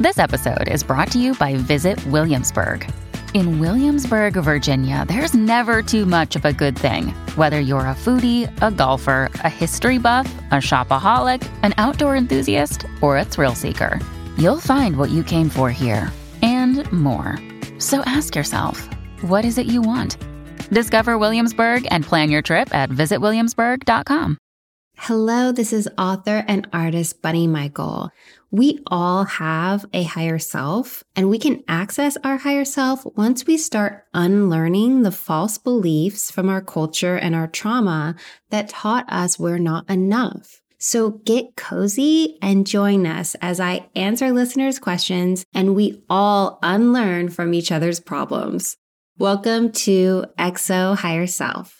This episode is brought to you by Visit Williamsburg. In Williamsburg, Virginia, there's never too much of a good thing. Whether you're a foodie, a golfer, a history buff, a shopaholic, an outdoor enthusiast, or a thrill seeker, you'll find what you came for here and more. So ask yourself, what is it you want? Discover Williamsburg and plan your trip at visitwilliamsburg.com. Hello, this is author and artist Bunny Michael. We all have a higher self, and we can access our higher self once we start unlearning the false beliefs from our culture and our trauma that taught us we're not enough. So get cozy and join us as I answer listeners' questions and we all unlearn from each other's problems. Welcome to XO Higher Self.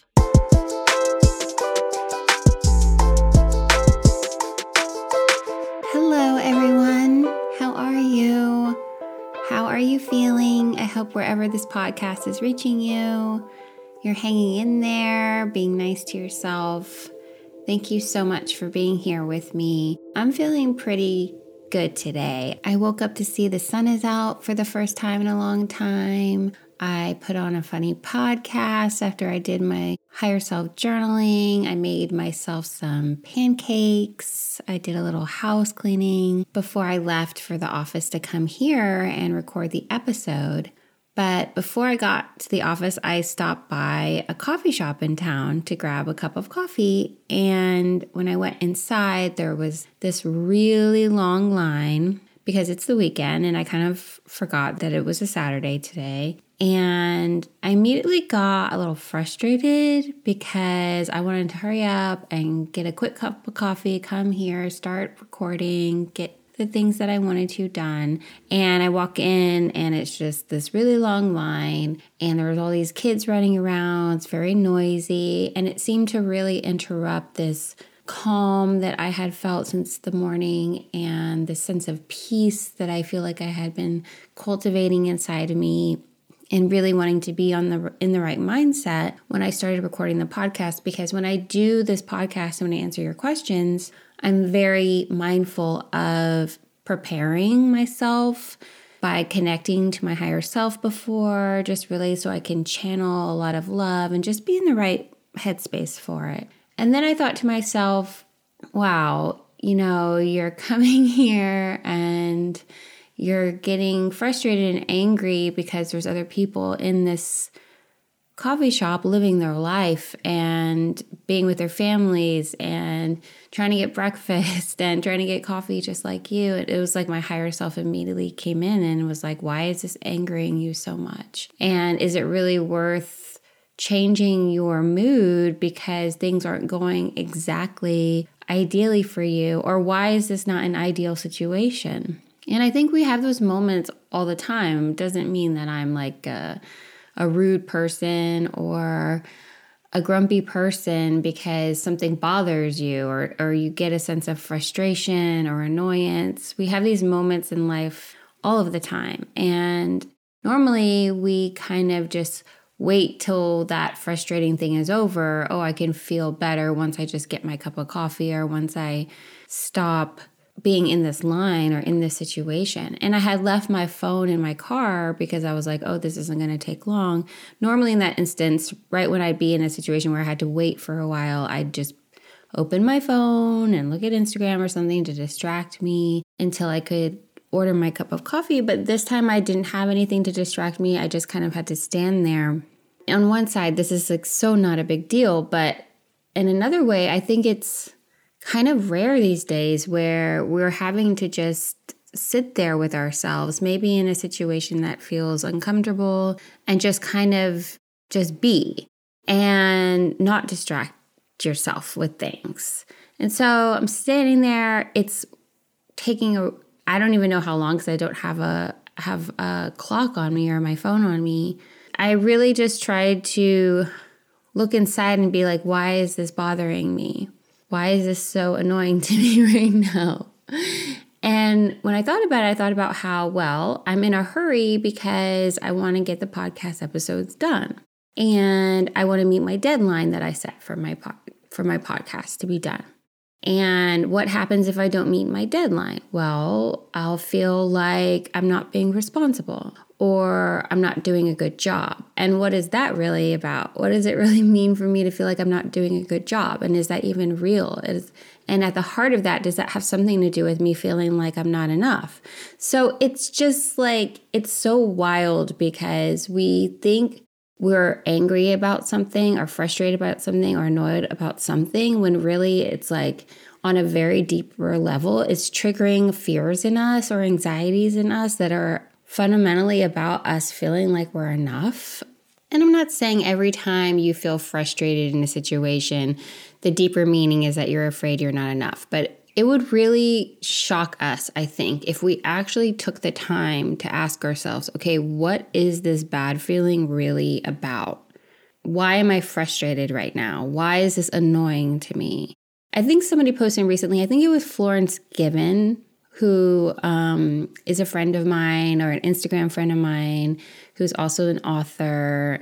Hello, everyone. How are you? How are you feeling? I hope wherever this podcast is reaching you, you're hanging in there, being nice to yourself. Thank you so much for being here with me. I'm feeling pretty good today. I woke up to see the sun is out for the first time in a long time. I put on a funny podcast after I did my higher self journaling. I made myself some pancakes. I did a little house cleaning before I left for the office to come here and record the episode. But before I got to the office, I stopped by a coffee shop in town to grab a cup of coffee. And when I went inside, there was this really long line because it's the weekend and I kind of forgot that it was a Saturday today. And I immediately got a little frustrated because I wanted to hurry up and get a quick cup of coffee, come here, start recording, get the things that I wanted to done. And I walk in and it's just this really long line and there was all these kids running around. It's very noisy and it seemed to really interrupt this calm that I had felt since the morning and the sense of peace that I feel like I had been cultivating inside of me and really wanting to be in the right mindset when I started recording the podcast. Because when I do this podcast and when I answer your questions, I'm very mindful of preparing myself by connecting to my higher self before, just really so I can channel a lot of love and just be in the right headspace for it. And then I thought to myself, wow, you're coming here and you're getting frustrated and angry because there's other people in this coffee shop living their life and being with their families and trying to get breakfast and trying to get coffee just like you. It was like my higher self immediately came in and was like, why is this angering you so much? And is it really worth changing your mood because things aren't going exactly ideally for you? Or why is this not an ideal situation? And I think we have those moments all the time. It doesn't mean that I'm like a rude person or a grumpy person because something bothers you or you get a sense of frustration or annoyance. We have these moments in life all of the time. And normally we kind of just wait till that frustrating thing is over. Oh, I can feel better once I just get my cup of coffee or once I stop being in this line or in this situation. And I had left my phone in my car because I was like, oh, this isn't going to take long. Normally in that instance, right when I'd be in a situation where I had to wait for a while, I'd just open my phone and look at Instagram or something to distract me until I could order my cup of coffee. But this time I didn't have anything to distract me. I just kind of had to stand there. On one side, this is like so not a big deal, but in another way, I think it's kind of rare these days where we're having to just sit there with ourselves, maybe in a situation that feels uncomfortable, and just kind of just be and not distract yourself with things. And so I'm standing there. It's taking I don't even know how long because I don't have a clock on me or my phone on me. I really just tried to look inside and be like, why is this bothering me? Why is this so annoying to me right now? And when I thought about it, I thought about how, well, I'm in a hurry because I want to get the podcast episodes done. And I want to meet my deadline that I set for my podcast to be done. And what happens if I don't meet my deadline? Well, I'll feel like I'm not being responsible or I'm not doing a good job. And what is that really about? What does it really mean for me to feel like I'm not doing a good job? And is that even real? And at the heart of that, does that have something to do with me feeling like I'm not enough? So it's just like, it's so wild because we think we're angry about something or frustrated about something or annoyed about something when really it's like on a very deeper level, it's triggering fears in us or anxieties in us that are fundamentally about us feeling like we're enough. And I'm not saying every time you feel frustrated in a situation, the deeper meaning is that you're afraid you're not enough. But it would really shock us, I think, if we actually took the time to ask ourselves, okay, what is this bad feeling really about? Why am I frustrated right now? Why is this annoying to me? I think somebody posted recently, I think it was Florence Given, who is a friend of mine or an Instagram friend of mine, who's also an author.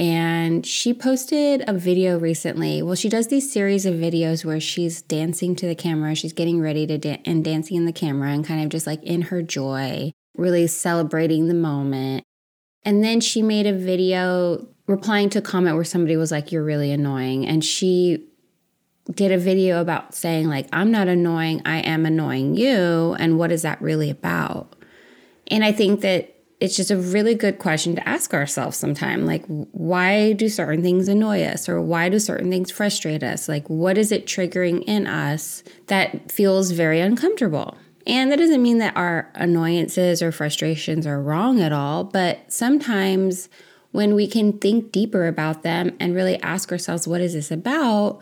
And she posted a video recently. Well, she does these series of videos where she's dancing to the camera. She's getting ready to and dancing in the camera and kind of just like in her joy, really celebrating the moment. And then she made a video replying to a comment where somebody was like, "You're really annoying." And she did a video about saying like, "I'm not annoying, I am annoying you." And what is that really about? And I think that it's just a really good question to ask ourselves sometime. Like, why do certain things annoy us? Or why do certain things frustrate us? Like, what is it triggering in us that feels very uncomfortable? And that doesn't mean that our annoyances or frustrations are wrong at all. But sometimes when we can think deeper about them and really ask ourselves, what is this about?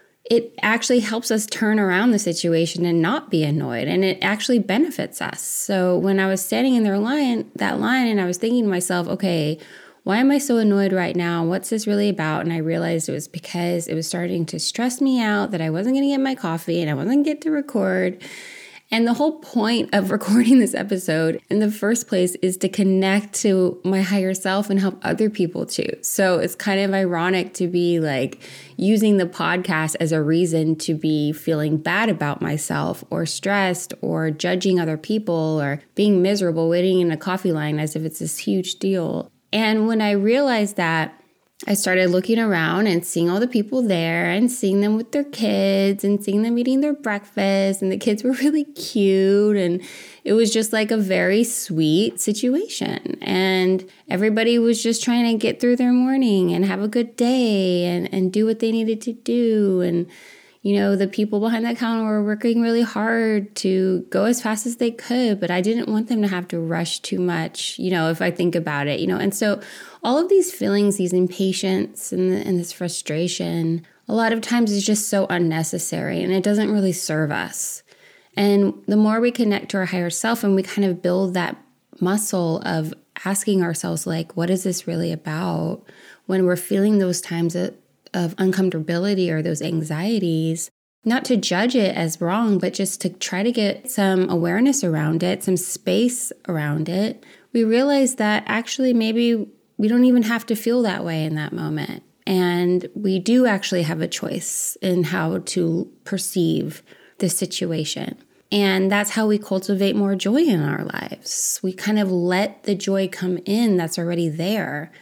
It actually helps us turn around the situation and not be annoyed. And it actually benefits us. So when I was standing in that line and I was thinking to myself, okay, why am I so annoyed right now? What's this really about? And I realized it was because it was starting to stress me out that I wasn't going to get my coffee and I wasn't going to get to record. And the whole point of recording this episode in the first place is to connect to my higher self and help other people too. So it's kind of ironic to be like using the podcast as a reason to be feeling bad about myself or stressed or judging other people or being miserable waiting in a coffee line as if it's this huge deal. And when I realized that, I started looking around and seeing all the people there and seeing them with their kids and seeing them eating their breakfast, and the kids were really cute, and it was just like a very sweet situation. And everybody was just trying to get through their morning and have a good day and do what they needed to do. And you know, the people behind that counter were working really hard to go as fast as they could, but I didn't want them to have to rush too much, you know, if I think about it, you know. And so all of these feelings, these impatience and this frustration, a lot of times is just so unnecessary and it doesn't really serve us. And the more we connect to our higher self and we kind of build that muscle of asking ourselves, like, what is this really about when we're feeling those times of uncomfortability or those anxieties, not to judge it as wrong, but just to try to get some awareness around it, some space around it, we realize that actually maybe we don't even have to feel that way in that moment. And we do actually have a choice in how to perceive the situation. And that's how we cultivate more joy in our lives. We kind of let the joy come in that's already there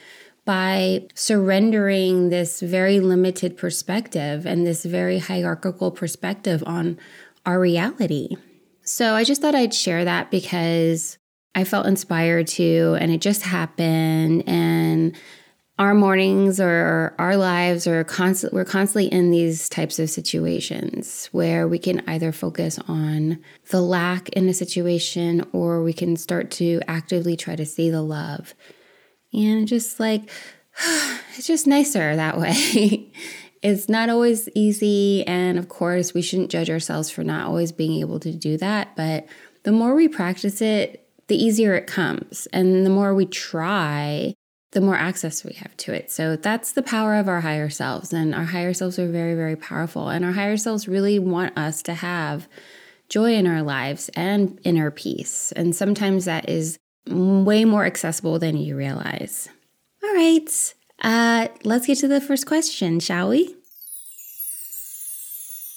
by surrendering this very limited perspective and this very hierarchical perspective on our reality. So I just thought I'd share that because I felt inspired to, and it just happened. And our mornings or our lives are we're constantly in these types of situations where we can either focus on the lack in a situation or we can start to actively try to see the love. And just like, it's just nicer that way. It's not always easy. And of course, we shouldn't judge ourselves for not always being able to do that. But the more we practice it, the easier it comes. And the more we try, the more access we have to it. So that's the power of our higher selves. And our higher selves are very, very powerful. And our higher selves really want us to have joy in our lives and inner peace. And sometimes that is way more accessible than you realize. All right, let's get to the first question, shall we?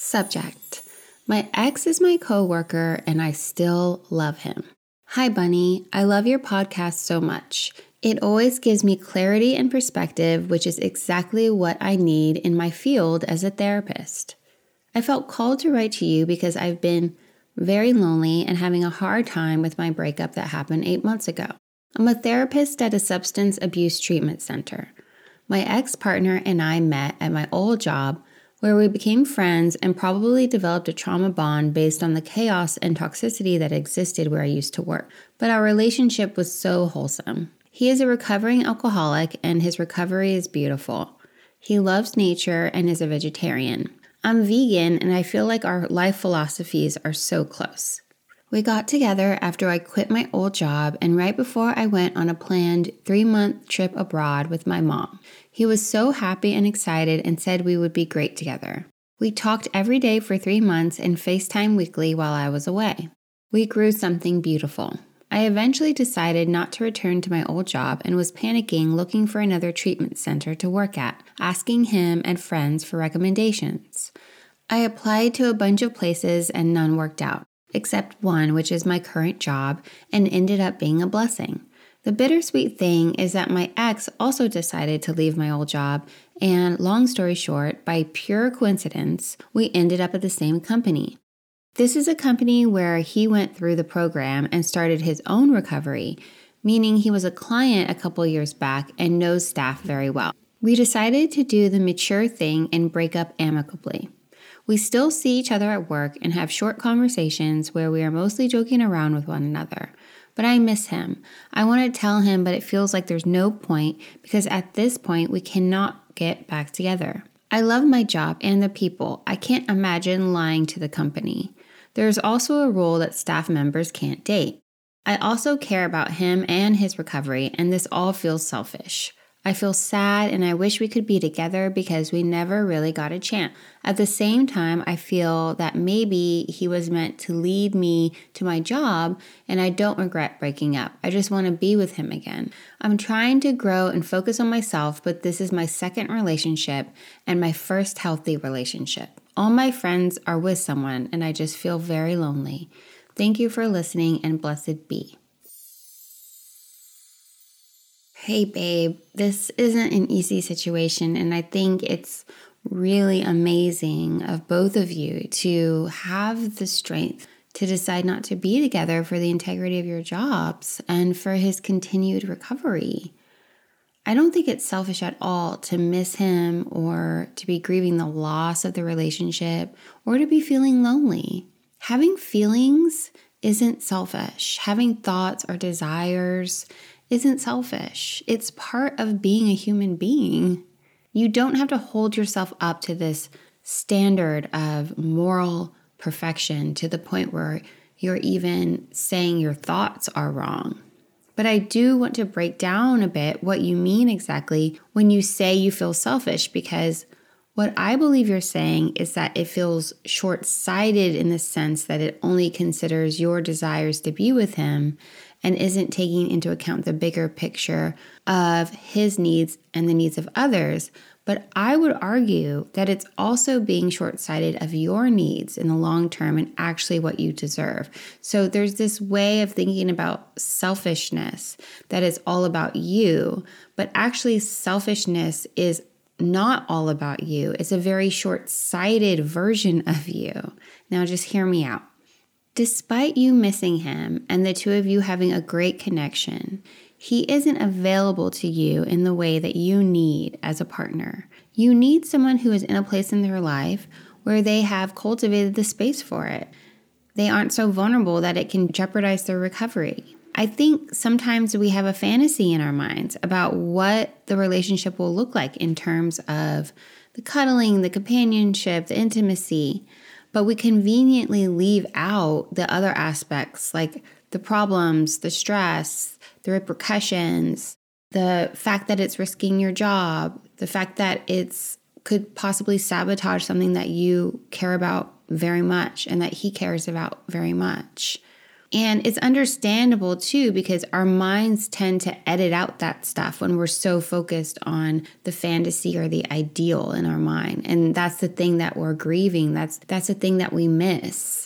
Subject: my ex is my coworker and I still love him. Hi, Bunny. I love your podcast so much. It always gives me clarity and perspective, which is exactly what I need in my field as a therapist. I felt called to write to you because I've been very lonely and having a hard time with my breakup that happened 8 months ago. I'm a therapist at a substance abuse treatment center. My ex-partner and I met at my old job, where we became friends and probably developed a trauma bond based on the chaos and toxicity that existed where I used to work. But our relationship was so wholesome. He is a recovering alcoholic and his recovery is beautiful. He loves nature and is a vegetarian. I'm vegan and I feel like our life philosophies are so close. We got together after I quit my old job and right before I went on a planned 3-month trip abroad with my mom. He was so happy and excited and said we would be great together. We talked every day for 3 months and FaceTime weekly while I was away. We grew something beautiful. I eventually decided not to return to my old job and was panicking looking for another treatment center to work at, asking him and friends for recommendations. I applied to a bunch of places and none worked out, except one, which is my current job, and ended up being a blessing. The bittersweet thing is that my ex also decided to leave my old job, and long story short, by pure coincidence, we ended up at the same company. This is a company where he went through the program and started his own recovery, meaning he was a client a couple years back and knows staff very well. We decided to do the mature thing and break up amicably. We still see each other at work and have short conversations where we are mostly joking around with one another. But I miss him. I want to tell him, but it feels like there's no point because at this point we cannot get back together. I love my job and the people. I can't imagine lying to the company. There's also a rule that staff members can't date. I also care about him and his recovery, and this all feels selfish. I feel sad and I wish we could be together because we never really got a chance. At the same time, I feel that maybe he was meant to lead me to my job and I don't regret breaking up. I just want to be with him again. I'm trying to grow and focus on myself, but this is my second relationship and my first healthy relationship. All my friends are with someone and I just feel very lonely. Thank you for listening and blessed be. Hey babe, this isn't an easy situation and I think it's really amazing of both of you to have the strength to decide not to be together for the integrity of your jobs and for his continued recovery. I don't think it's selfish at all to miss him or to be grieving the loss of the relationship or to be feeling lonely. Having feelings isn't selfish. Having thoughts or desires isn't selfish. It's part of being a human being. You don't have to hold yourself up to this standard of moral perfection to the point where you're even saying your thoughts are wrong. But I do want to break down a bit what you mean exactly when you say you feel selfish, because what I believe you're saying is that it feels short-sighted in the sense that it only considers your desires to be with him and isn't taking into account the bigger picture of his needs and the needs of others. But I would argue that it's also being short-sighted of your needs in the long term and actually what you deserve. So there's this way of thinking about selfishness that is all about you, but actually selfishness is not all about you. It's a very short-sighted version of you. Now just hear me out. Despite you missing him and the two of you having a great connection, he isn't available to you in the way that you need as a partner. You need someone who is in a place in their life where they have cultivated the space for it. They aren't so vulnerable that it can jeopardize their recovery. I think sometimes we have a fantasy in our minds about what the relationship will look like in terms of the cuddling, the companionship, the intimacy, but we conveniently leave out the other aspects like the problems, the stress, the repercussions, the fact that it's risking your job, the fact that it's could possibly sabotage something that you care about very much and that he cares about very much. And it's understandable too, because our minds tend to edit out that stuff when we're so focused on the fantasy or the ideal in our mind. And that's the thing that we're grieving. That's the thing that we miss.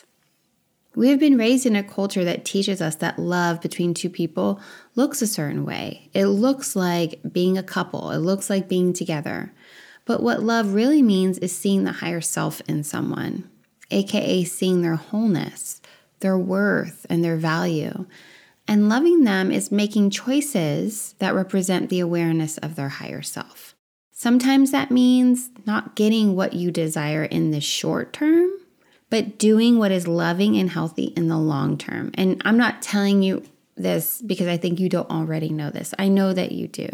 We have been raised in a culture that teaches us that love between two people looks a certain way. It looks like being a couple. It looks like being together. But what love really means is seeing the higher self in someone, aka seeing their wholeness, their worth, and their value. And loving them is making choices that represent the awareness of their higher self. Sometimes that means not getting what you desire in the short term, but doing what is loving and healthy in the long term. And I'm not telling you this because I think you don't already know this. I know that you do.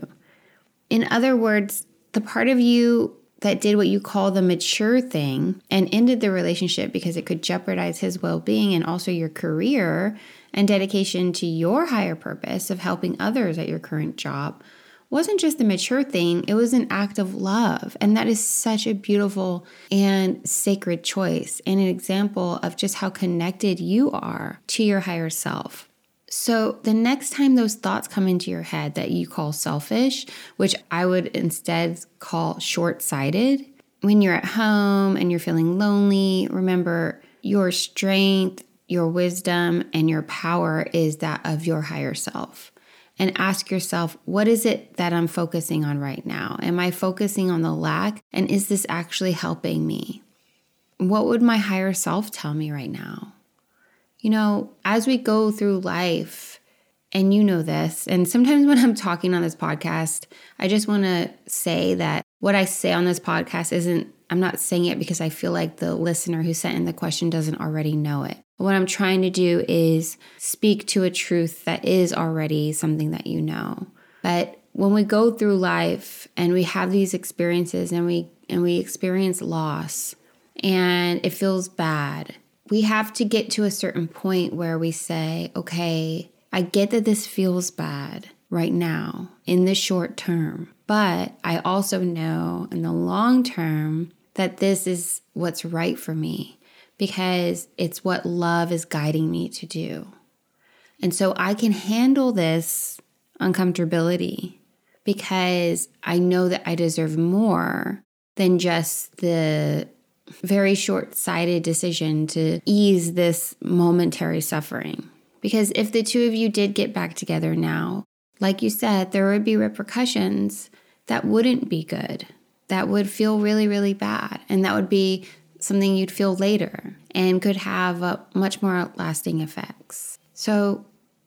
In other words, the part of you that did what you call the mature thing and ended the relationship because it could jeopardize his well-being and also your career and dedication to your higher purpose of helping others at your current job wasn't just the mature thing, it was an act of love. And that is such a beautiful and sacred choice and an example of just how connected you are to your higher self. So the next time those thoughts come into your head that you call selfish, which I would instead call short-sighted, when you're at home and you're feeling lonely, remember your strength, your wisdom, and your power is that of your higher self. And ask yourself, what is it that I'm focusing on right now? Am I focusing on the lack? And is this actually helping me? What would my higher self tell me right now? You know, as we go through life, and you know this, and sometimes when I'm talking on this podcast, I just want to say that what I say on this podcast I'm not saying it because I feel like the listener who sent in the question doesn't already know it. What I'm trying to do is speak to a truth that is already something that you know. But when we go through life and we have these experiences and we experience loss and it feels bad, we have to get to a certain point where we say, okay, I get that this feels bad right now in the short term, but I also know in the long term that this is what's right for me because it's what love is guiding me to do. And so I can handle this uncomfortability because I know that I deserve more than just the very short-sighted decision to ease this momentary suffering. Because if the two of you did get back together now, like you said, there would be repercussions that wouldn't be good, that would feel really, really bad. And that would be something you'd feel later and could have much more lasting effects. So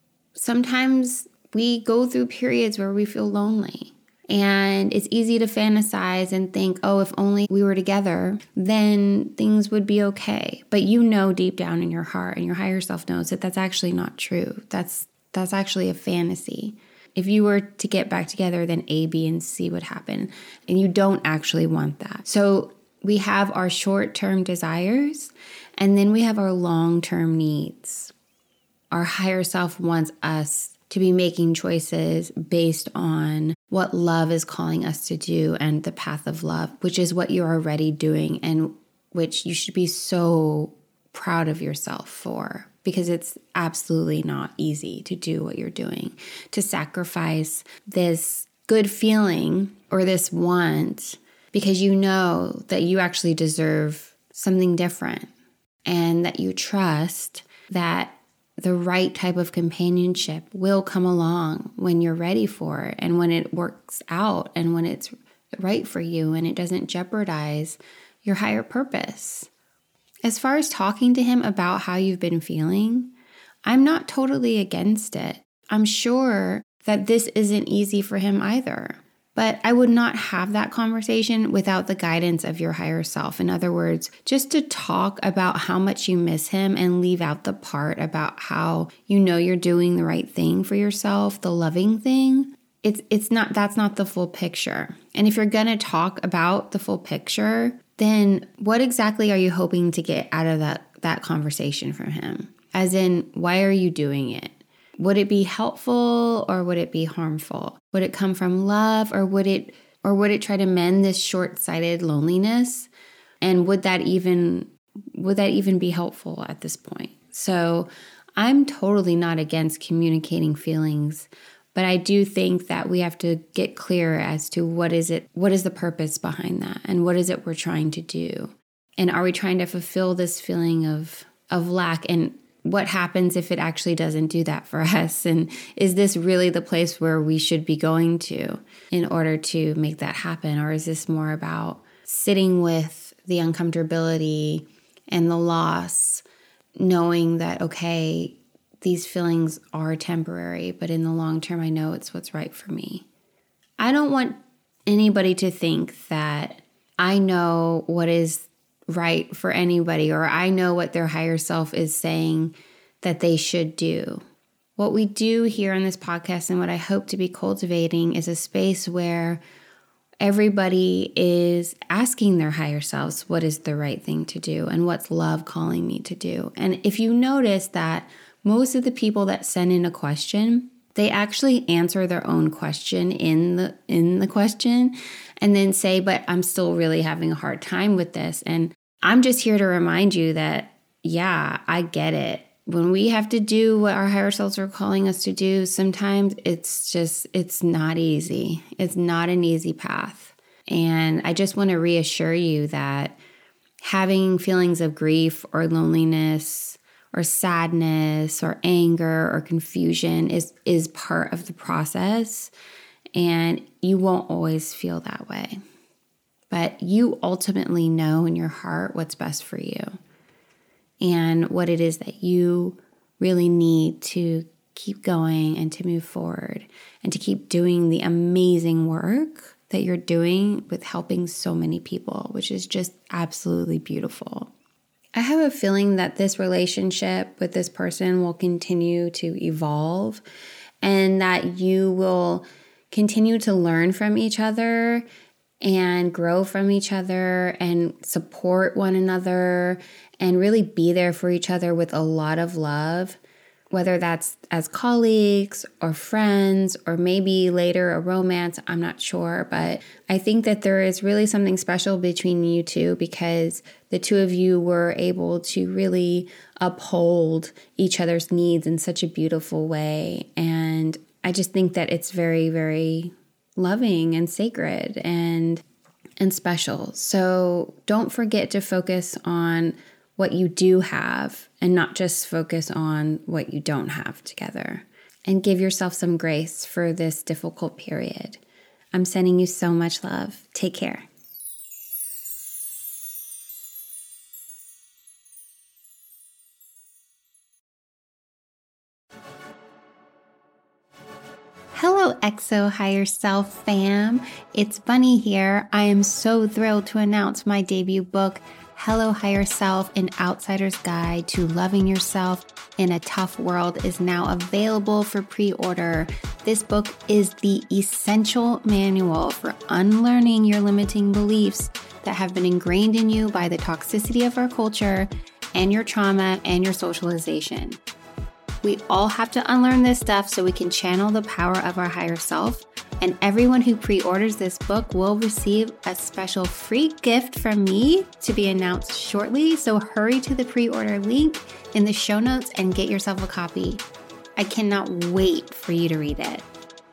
sometimes we go through periods where we feel lonely. And it's easy to fantasize and think, oh, if only we were together, then things would be okay. But you know deep down in your heart and your higher self knows that that's actually not true. That's actually a fantasy. If you were to get back together, then A, B, and C would happen. And you don't actually want that. So we have our short-term desires, and then we have our long-term needs. Our higher self wants us to be making choices based on what love is calling us to do and the path of love, which is what you're already doing and which you should be so proud of yourself for, because it's absolutely not easy to do what you're doing, to sacrifice this good feeling or this want because you know that you actually deserve something different and that you trust that the right type of companionship will come along when you're ready for it and when it works out and when it's right for you and it doesn't jeopardize your higher purpose. As far as talking to him about how you've been feeling, I'm not totally against it. I'm sure that this isn't easy for him either. But I would not have that conversation without the guidance of your higher self. In other words, just to talk about how much you miss him and leave out the part about how you know you're doing the right thing for yourself, the loving thing. That's not the full picture. And if you're going to talk about the full picture, then what exactly are you hoping to get out of that conversation from him? As in, why are you doing it? Would it be helpful or would it be harmful? Would it come from love or would it try to mend this short-sighted loneliness? And would that even be helpful at this point? So I'm totally not against communicating feelings, but I do think that we have to get clear as to what is the purpose behind that, and what is it we're trying to do? And are we trying to fulfill this feeling of lack? And what happens if it actually doesn't do that for us? And is this really the place where we should be going to in order to make that happen? Or is this more about sitting with the uncomfortability and the loss, knowing that, okay, these feelings are temporary, but in the long term, I know it's what's right for me. I don't want anybody to think that I know what is right for anybody, or I know what their higher self is saying that they should do. What we do here on this podcast, and what I hope to be cultivating, is a space where everybody is asking their higher selves, what is the right thing to do, and what's love calling me to do? And if you notice that most of the people that send in a question, they actually answer their own question in the question, and then say, but I'm still really having a hard time with this. And I'm just here to remind you that, yeah, I get it. When we have to do what our higher selves are calling us to do, sometimes it's not easy. It's not an easy path. And I just want to reassure you that having feelings of grief or loneliness or sadness or anger or confusion is part of the process. And you won't always feel that way. But you ultimately know in your heart what's best for you, and what it is that you really need to keep going and to move forward and to keep doing the amazing work that you're doing with helping so many people, which is just absolutely beautiful. I have a feeling that this relationship with this person will continue to evolve, and that you will continue to learn from each other and grow from each other and support one another and really be there for each other with a lot of love, whether that's as colleagues or friends or maybe later a romance, I'm not sure. But I think that there is really something special between you two, because the two of you were able to really uphold each other's needs in such a beautiful way. And I just think that it's very, very loving and sacred and special. So don't forget to focus on what you do have and not just focus on what you don't have together. And give yourself some grace for this difficult period. I'm sending you so much love. Take care. Hello, XO Higher Self fam. It's Bunny here. I am so thrilled to announce my debut book, Hello Higher Self, An Outsider's Guide to Loving Yourself in a Tough World, is now available for pre-order. This book is the essential manual for unlearning your limiting beliefs that have been ingrained in you by the toxicity of our culture and your trauma and your socialization. We all have to unlearn this stuff so we can channel the power of our higher self. And everyone who pre-orders this book will receive a special free gift from me to be announced shortly. So hurry to the pre-order link in the show notes and get yourself a copy. I cannot wait for you to read it.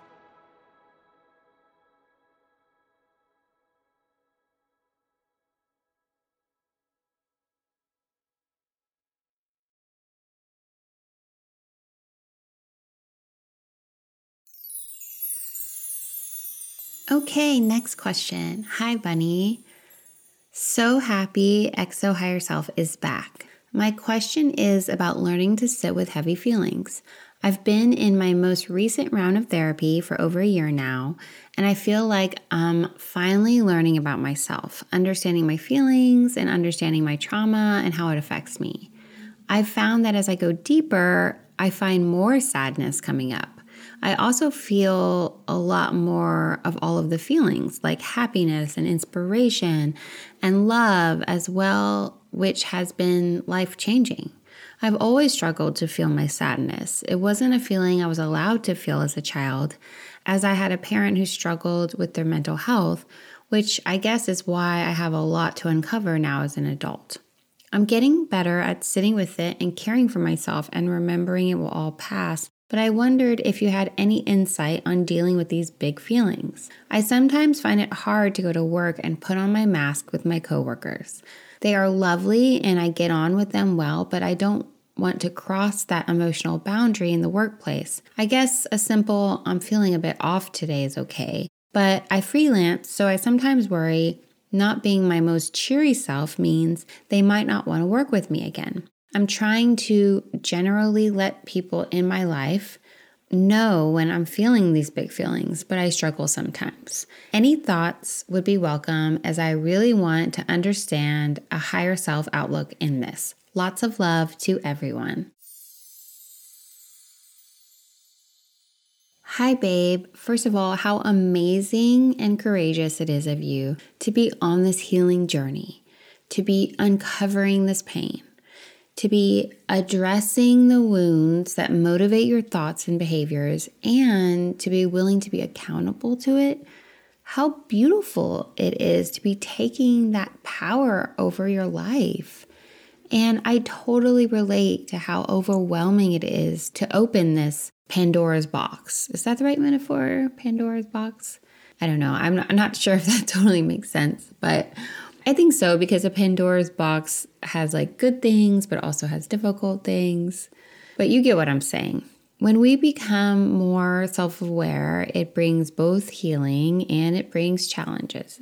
Okay, next question. Hi, Bunny. So happy XO Higher Self is back. My question is about learning to sit with heavy feelings. I've been in my most recent round of therapy for over a year now, and I feel like I'm finally learning about myself, understanding my feelings and understanding my trauma and how it affects me. I've found that as I go deeper, I find more sadness coming up. I also feel a lot more of all of the feelings like happiness and inspiration and love as well, which has been life-changing. I've always struggled to feel my sadness. It wasn't a feeling I was allowed to feel as a child, as I had a parent who struggled with their mental health, which I guess is why I have a lot to uncover now as an adult. I'm getting better at sitting with it and caring for myself and remembering it will all pass. But I wondered if you had any insight on dealing with these big feelings. I sometimes find it hard to go to work and put on my mask with my coworkers. They are lovely and I get on with them well, but I don't want to cross that emotional boundary in the workplace. I guess a simple, I'm feeling a bit off today is okay. But I freelance, so I sometimes worry not being my most cheery self means they might not want to work with me again. I'm trying to generally let people in my life know when I'm feeling these big feelings, but I struggle sometimes. Any thoughts would be welcome as I really want to understand a higher self outlook in this. Lots of love to everyone. Hi, babe. First of all, how amazing and courageous it is of you to be on this healing journey, to be uncovering this pain, to be addressing the wounds that motivate your thoughts and behaviors, and to be willing to be accountable to it. How beautiful it is to be taking that power over your life. And I totally relate to how overwhelming it is to open this Pandora's box. Is that the right metaphor? Pandora's box? I don't know. I'm not sure if that totally makes sense, but I think so, because a Pandora's box has like good things, but also has difficult things. But you get what I'm saying. When we become more self-aware, it brings both healing and it brings challenges.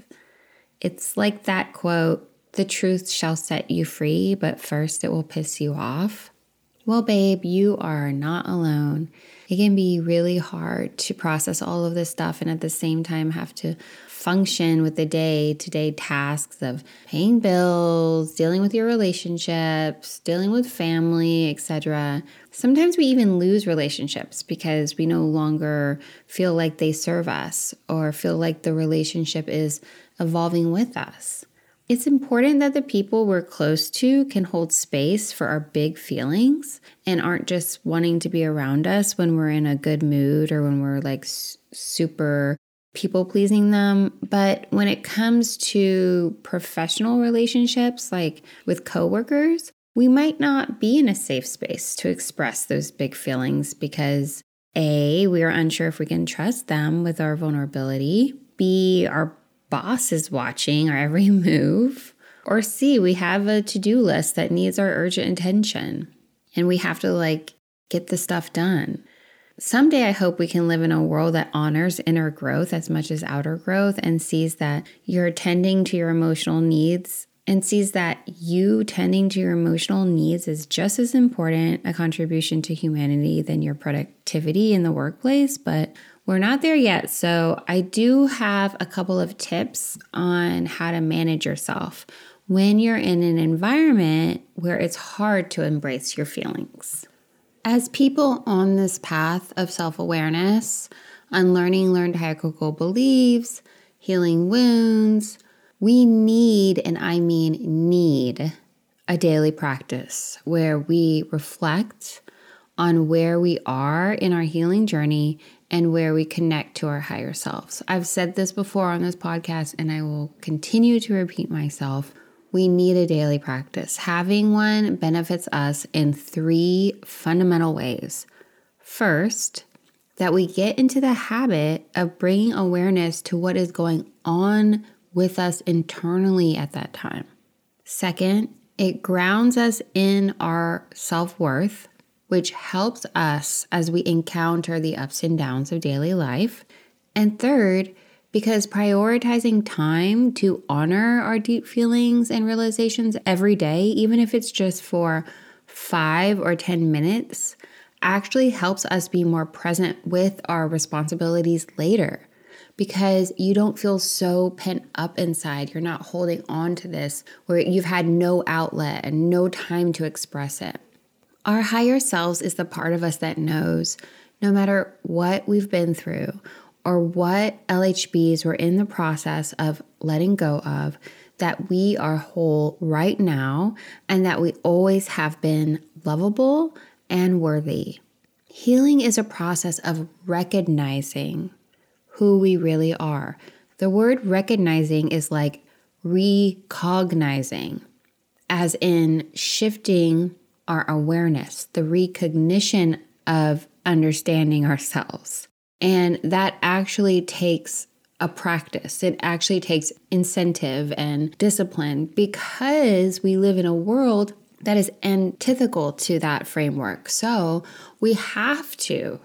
It's like that quote, "The truth shall set you free, but first it will piss you off." Well, babe, you are not alone. It can be really hard to process all of this stuff and at the same time have to function with the day-to-day tasks of paying bills, dealing with your relationships, dealing with family, etc. Sometimes we even lose relationships because we no longer feel like they serve us or feel like the relationship is evolving with us. It's important that the people we're close to can hold space for our big feelings and aren't just wanting to be around us when we're in a good mood or when we're like super people pleasing them. But when it comes to professional relationships, like with coworkers, we might not be in a safe space to express those big feelings because A, we are unsure if we can trust them with our vulnerability. B, our boss is watching our every move. Or C, we have a to-do list that needs our urgent attention and we have to get the stuff done. Someday I hope we can live in a world that honors inner growth as much as outer growth and sees that you're tending to your emotional needs and sees that you tending to your emotional needs is just as important a contribution to humanity than your productivity in the workplace. But we're not there yet, so I do have a couple of tips on how to manage yourself when you're in an environment where it's hard to embrace your feelings. As people on this path of self-awareness, unlearning learned hierarchical beliefs, healing wounds, we need, and I mean need, a daily practice where we reflect on where we are in our healing journey and where we connect to our higher selves. I've said this before on this podcast, and I will continue to repeat myself. We need a daily practice. Having one benefits us in 3 fundamental ways. First, that we get into the habit of bringing awareness to what is going on with us internally at that time. Second, it grounds us in our self-worth, which helps us as we encounter the ups and downs of daily life. And third, because prioritizing time to honor our deep feelings and realizations every day, even if it's just for 5 or 10 minutes, actually helps us be more present with our responsibilities later. Because you don't feel so pent up inside. You're not holding on to this where you've had no outlet and no time to express it. Our higher selves is the part of us that knows no matter what we've been through or what LHBs we're in the process of letting go of, that we are whole right now and that we always have been lovable and worthy. Healing is a process of recognizing who we really are. The word recognizing is like recognizing. as in shifting our awareness, the recognition of understanding ourselves. And that actually takes a practice. It actually takes incentive and discipline because we live in a world that is antithetical to that framework. So we have to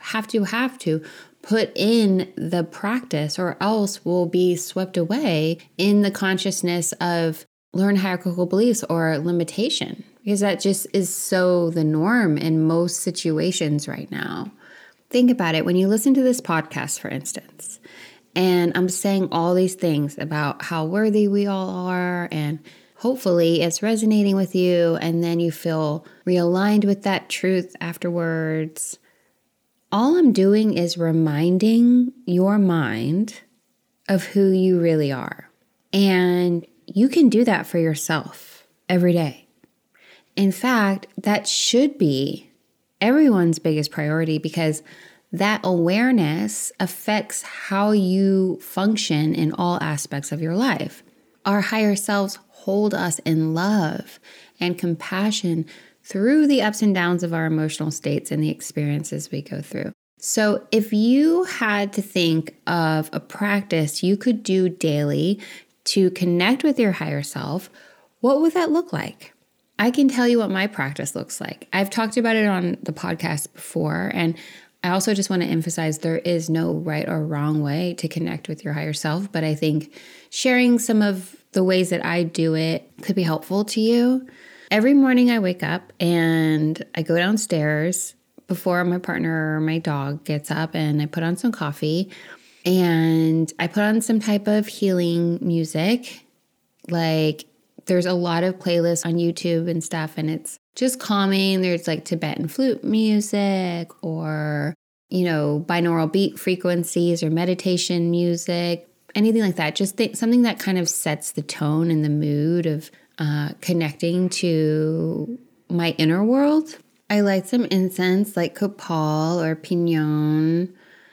put in the practice, or else we'll be swept away in the consciousness of learned hierarchical beliefs or limitation, because that just is so the norm in most situations right now. Think about it. When you listen to this podcast, for instance, and I'm saying all these things about how worthy we all are, and hopefully it's resonating with you, and then you feel realigned with that truth afterwards. All I'm doing is reminding your mind of who you really are. And you can do that for yourself every day. In fact, that should be everyone's biggest priority, because that awareness affects how you function in all aspects of your life. Our higher selves hold us in love and compassion through the ups and downs of our emotional states and the experiences we go through. So if you had to think of a practice you could do daily to connect with your higher self, what would that look like? I can tell you what my practice looks like. I've talked about it on the podcast before, and I also just want to emphasize there is no right or wrong way to connect with your higher self, but I think sharing some of the ways that I do it could be helpful to you. Every morning I wake up and I go downstairs before my partner or my dog gets up, and I put on some coffee and I put on some type of healing music. Like, there's a lot of playlists on YouTube and stuff, and it's just calming. There's like Tibetan flute music, or, binaural beat frequencies, or meditation music, anything like that. Just something that kind of sets the tone and the mood of connecting to my inner world. I light some incense like copal or pinon,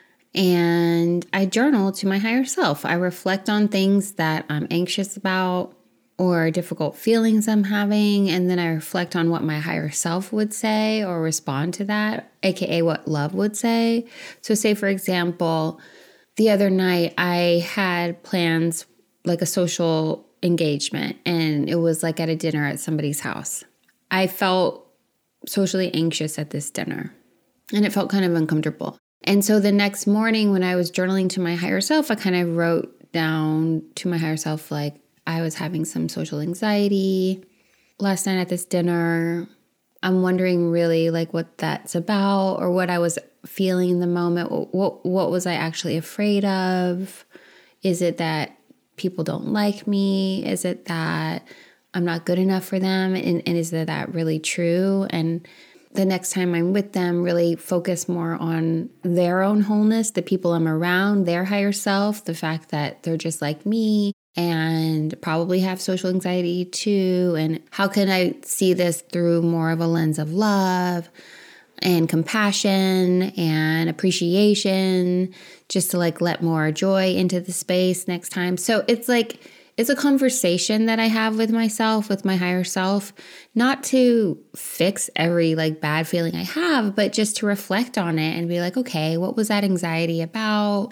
and I journal to my higher self. I reflect on things that I'm anxious about or difficult feelings I'm having, and then I reflect on what my higher self would say or respond to that, aka what love would say. So say, for example, the other night I had plans like a social engagement, and it was like at a dinner at somebody's house. I felt socially anxious at this dinner, and it felt kind of uncomfortable. And so the next morning when I was journaling to my higher self, I kind of wrote down to my higher self, like, I was having some social anxiety last night at this dinner. I'm wondering really like what that's about, or what I was feeling in the moment. What was I actually afraid of? Is it that people don't like me? Is it that I'm not good enough for them? And is that really true? And the next time I'm with them, really focus more on their own wholeness, the people I'm around, their higher self, the fact that they're just like me and probably have social anxiety too. And how can I see this through more of a lens of love and compassion and appreciation, just to like let more joy into the space next time. So it's like, it's a conversation that I have with myself, with my higher self, not to fix every like bad feeling I have, but just to reflect on it and be like, okay, what was that anxiety about?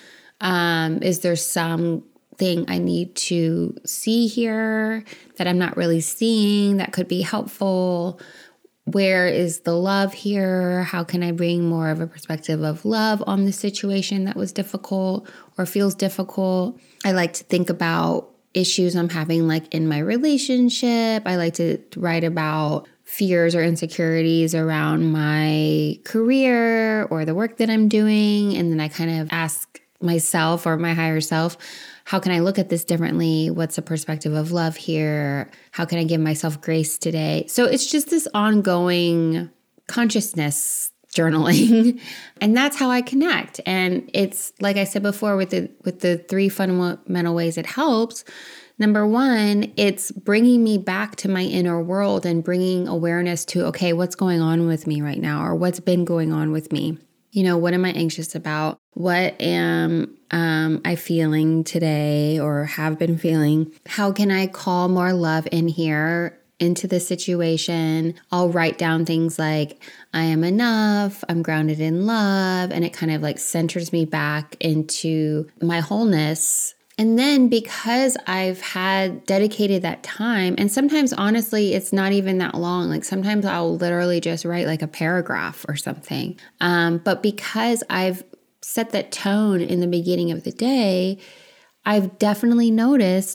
Is there something I need to see here that I'm not really seeing that could be helpful? Where is the love here? How can I bring more of a perspective of love on the situation that was difficult or feels difficult? I like to think about issues I'm having like in my relationship. I like to write about fears or insecurities around my career or the work that I'm doing. And then I kind of ask myself or my higher self, how can I look at this differently? What's the perspective of love here? How can I give myself grace today? So it's just this ongoing consciousness journaling. And that's how I connect. And it's like I said before, with the 3 fundamental ways it helps. Number 1, it's bringing me back to my inner world and bringing awareness to, okay, what's going on with me right now, or what's been going on with me? What am I anxious about? What am I feeling today or have been feeling? How can I call more love in here into the situation. I'll write down things like, I am enough, I'm grounded in love, and it kind of like centers me back into my wholeness. And then because I've had dedicated that time, and sometimes honestly, it's not even that long. Like sometimes I'll literally just write like a paragraph or something. But because I've set that tone in the beginning of the day, I've definitely noticed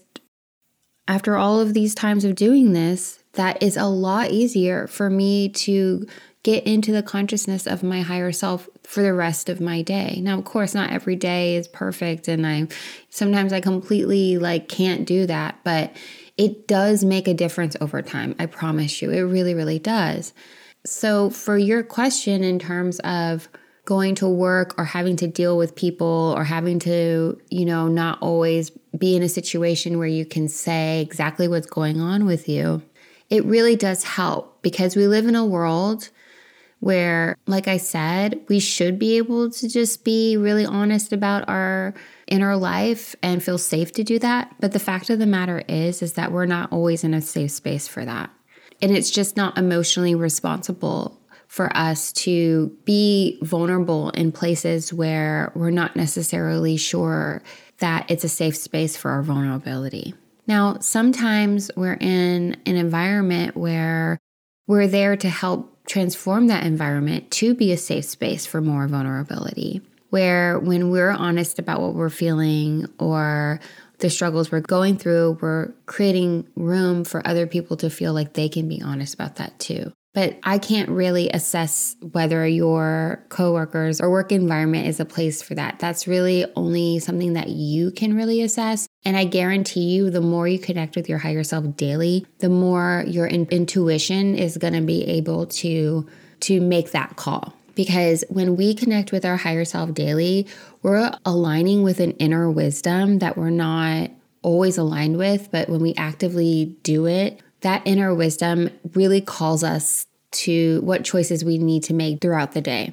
after all of these times of doing this, that it's a lot easier for me to get into the consciousness of my higher self for the rest of my day. Now, of course, not every day is perfect, and sometimes I completely can't do that, but it does make a difference over time. I promise you, it really, really does. So for your question in terms of going to work or having to deal with people or having to, not always be in a situation where you can say exactly what's going on with you, it really does help because we live in a world where, like I said, we should be able to just be really honest about our inner life and feel safe to do that. But the fact of the matter is that we're not always in a safe space for that. And it's just not emotionally responsible for us to be vulnerable in places where we're not necessarily sure that it's a safe space for our vulnerability. Now, sometimes we're in an environment where we're there to help transform that environment to be a safe space for more vulnerability, where when we're honest about what we're feeling or the struggles we're going through, we're creating room for other people to feel like they can be honest about that too. But I can't really assess whether your coworkers or work environment is a place for that. That's really only something that you can really assess. And I guarantee you, the more you connect with your higher self daily, the more your intuition is going to be able to make that call. Because when we connect with our higher self daily, we're aligning with an inner wisdom that we're not always aligned with. But when we actively do it, that inner wisdom really calls us to what choices we need to make throughout the day.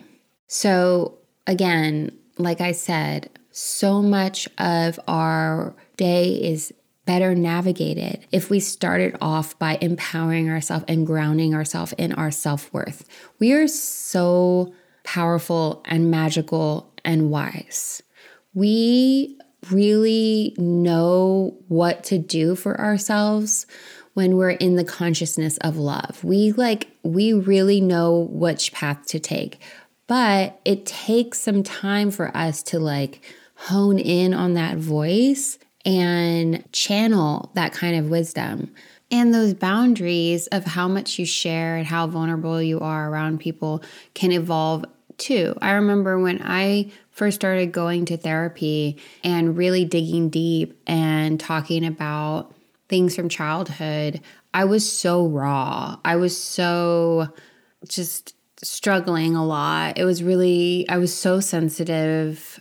So again, like I said, so much of our day is better navigated if we started off by empowering ourselves and grounding ourselves in our self-worth. We are so powerful and magical and wise. We really know what to do for ourselves when we're in the consciousness of love. We really know which path to take, but it takes some time for us to hone in on that voice and channel that kind of wisdom. And those boundaries of how much you share and how vulnerable you are around people can evolve too. I remember when I first started going to therapy and really digging deep and talking about things from childhood, I was so raw. I was so just struggling a lot. I was so sensitive.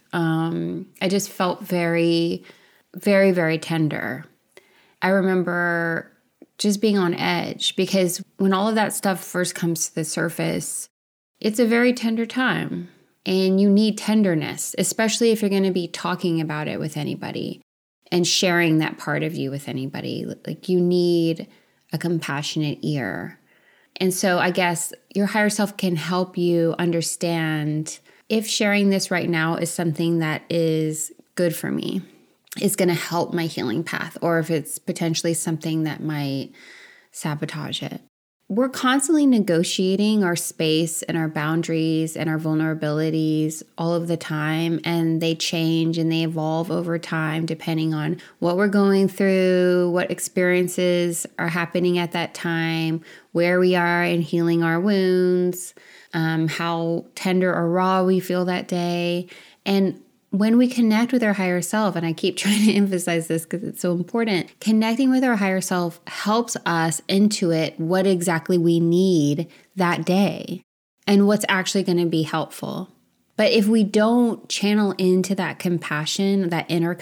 I just felt very, very, very tender. I remember just being on edge because when all of that stuff first comes to the surface, it's a very tender time and you need tenderness, especially if you're going to be talking about it with anybody and sharing that part of you with anybody. You need a compassionate ear. And so I guess your higher self can help you understand if sharing this right now is something that is good for me, is going to help my healing path, or if it's potentially something that might sabotage it. We're constantly negotiating our space and our boundaries and our vulnerabilities all of the time, and they change and they evolve over time depending on what we're going through, what experiences are happening at that time, where we are in healing our wounds, how tender or raw we feel that day. And when we connect with our higher self, and I keep trying to emphasize this because it's so important, connecting with our higher self helps us intuit what exactly we need that day and what's actually going to be helpful. But if we don't channel into that compassion, that inner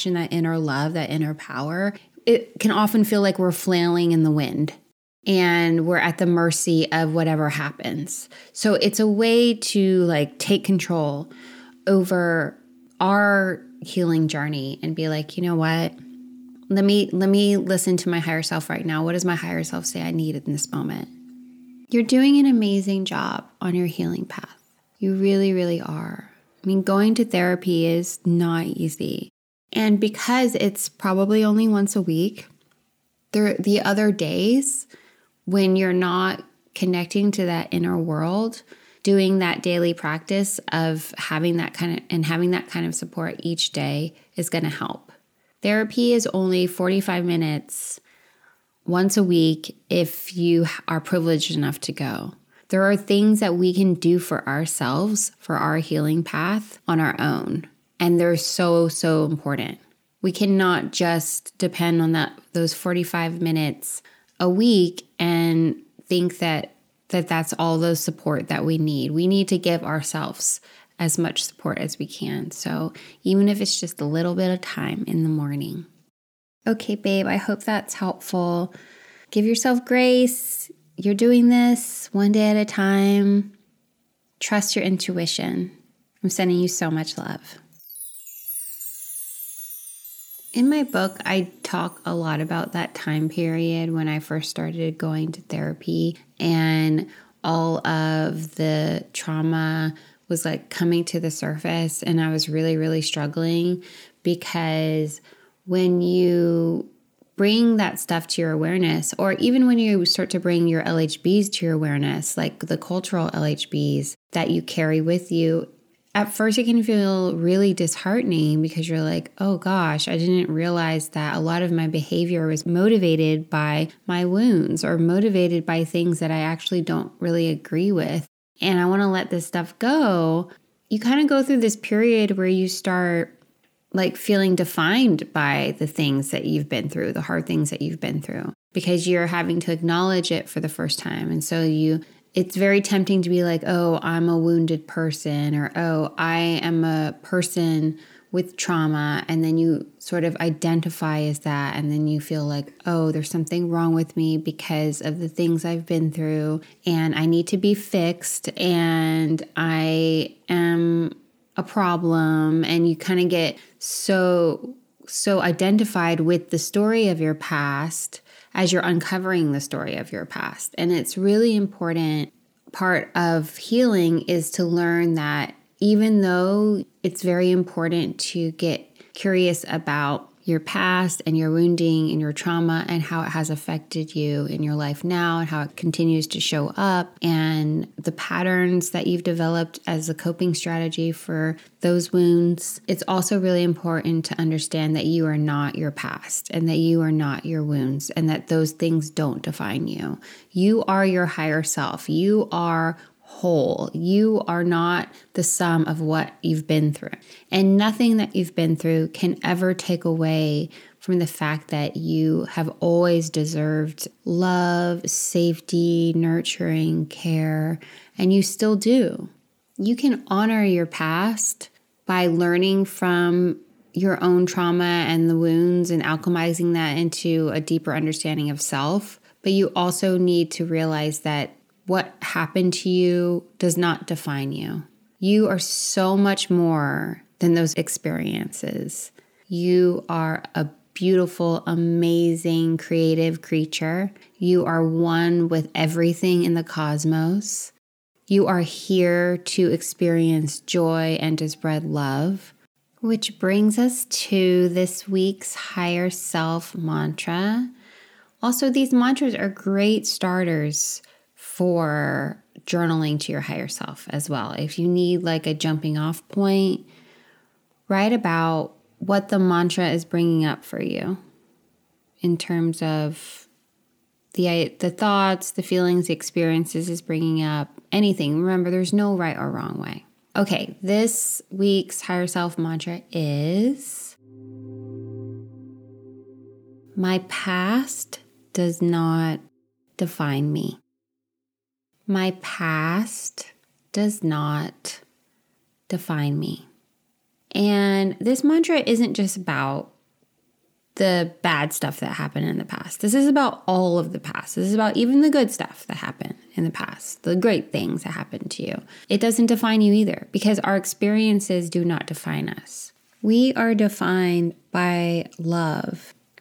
love, that inner power, it can often feel like we're flailing in the wind and we're at the mercy of whatever happens. So it's a way to take control over our healing journey and be like, you know what? Let me listen to my higher self right now. What does my higher self say I need in this moment? You're doing an amazing job on your healing path. You really, really are. I mean, going to therapy is not easy. And because it's probably only once a week, the other days when you're not connecting to that inner world, doing that daily practice of having that kind of support each day is going to help. Therapy is only 45 minutes once a week if you are privileged enough to go. There are things that we can do for ourselves, for our healing path on our own. And they're so, so important. We cannot just depend on those 45 minutes a week and think that that's all the support that we need. We need to give ourselves as much support as we can. So even if it's just a little bit of time in the morning. Okay, babe, I hope that's helpful. Give yourself grace. You're doing this one day at a time. Trust your intuition. I'm sending you so much love. In my book, I talk a lot about that time period when I first started going to therapy and all of the trauma was like coming to the surface, and I was really, really struggling because when you bring that stuff to your awareness, or even when you start to bring your LHBs to your awareness, like the cultural LHBs that you carry with you, at first it can feel really disheartening because you're like, oh gosh, I didn't realize that a lot of my behavior was motivated by my wounds or motivated by things that I actually don't really agree with. And I want to let this stuff go. You kind of go through this period where you start like feeling defined by the things that you've been through, the hard things that you've been through, because you're having to acknowledge it for the first time. And so it's very tempting to be like, oh, I'm a wounded person, or, oh, I am a person with trauma. And then you sort of identify as that. And then you feel like, oh, there's something wrong with me because of the things I've been through. And I need to be fixed. And I am a problem. And you kind of get so identified with the story of your past as you're uncovering the story of your past. And it's really important. Part of healing is to learn that even though it's very important to get curious about your past and your wounding and your trauma and how it has affected you in your life now and how it continues to show up and the patterns that you've developed as a coping strategy for those wounds, it's also really important to understand that you are not your past and that you are not your wounds and that those things don't define you. You are your higher self. You are whole. You are not the sum of what you've been through. And nothing that you've been through can ever take away from the fact that you have always deserved love, safety, nurturing, care, and you still do. You can honor your past by learning from your own trauma and the wounds and alchemizing that into a deeper understanding of self. But you also need to realize that what happened to you does not define you. You are so much more than those experiences. You are a beautiful, amazing, creative creature. You are one with everything in the cosmos. You are here to experience joy and to spread love. Which brings us to this week's higher self mantra. Also, these mantras are great starters for journaling to your higher self as well. If you need like a jumping off point, write about what the mantra is bringing up for you in terms of the thoughts, the feelings, the experiences is bringing up, anything. Remember, there's no right or wrong way. Okay, this week's higher self mantra is, my past does not define me. My past does not define me. And this mantra isn't just about the bad stuff that happened in the past. This is about all of the past. This is about even the good stuff that happened in the past, the great things that happened to you. It doesn't define you either because our experiences do not define us. We are defined by love.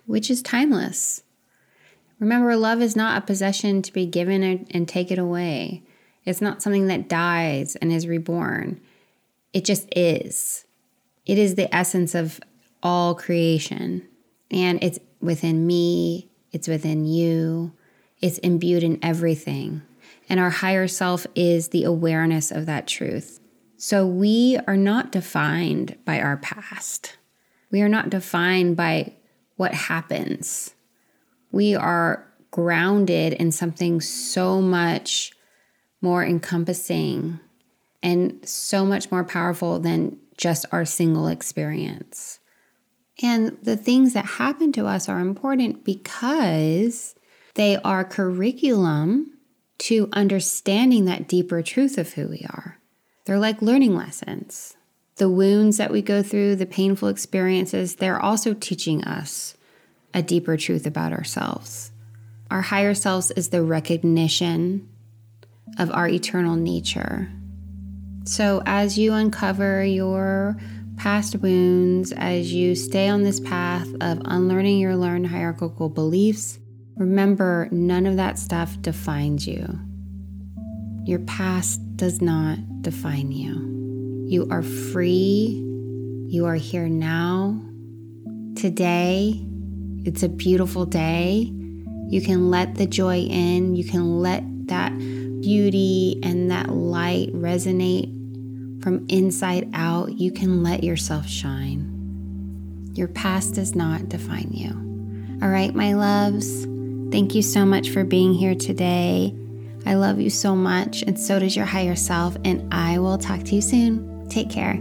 which is timeless. Remember, love is not a possession to be given and taken away. It's not something that dies and is reborn. It just is. It is the essence of all creation. And it's within me. It's within you. It's imbued in everything. And our higher self is the awareness of that truth. So we are not defined by our past. We are not defined by what happens. We are grounded in something so much more encompassing and so much more powerful than just our single experience. And the things that happen to us are important because they are curriculum to understanding that deeper truth of who we are. They're like learning lessons. The wounds that we go through, the painful experiences, they're also teaching us a deeper truth about ourselves. Our higher selves is the recognition of our eternal nature. So as you uncover your past wounds, as you stay on this path of unlearning your learned hierarchical beliefs, remember, none of that stuff defines you. Your past does not define you. You are free. You are here now. Today, it's a beautiful day. You can let the joy in. You can let that beauty and that light resonate from inside out. You can let yourself shine. Your past does not define you. All right, my loves. Thank you so much for being here today. I love you so much, and so does your higher self, and I will talk to you soon. Take care.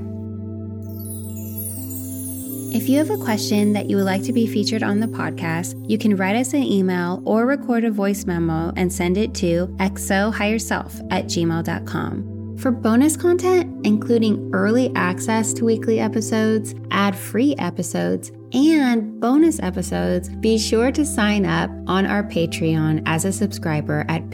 If you have a question that you would like to be featured on the podcast, you can write us an email or record a voice memo and send it to xohigherself@gmail.com. For bonus content, including early access to weekly episodes, ad-free episodes, and bonus episodes, be sure to sign up on our Patreon as a subscriber at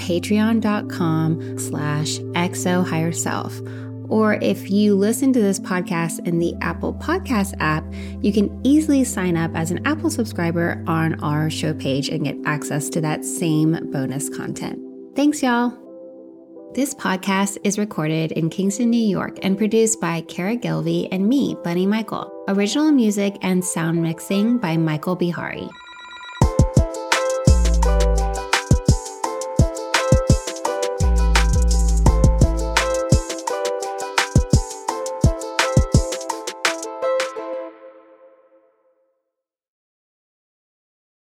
patreon.com/xohigherself. Or if you listen to this podcast in the Apple Podcast app, you can easily sign up as an Apple subscriber on our show page and get access to that same bonus content. Thanks, y'all. This podcast is recorded in Kingston, New York, and produced by Kara Gilvey and me, Bunny Michael. Original music and sound mixing by Michael Bihari.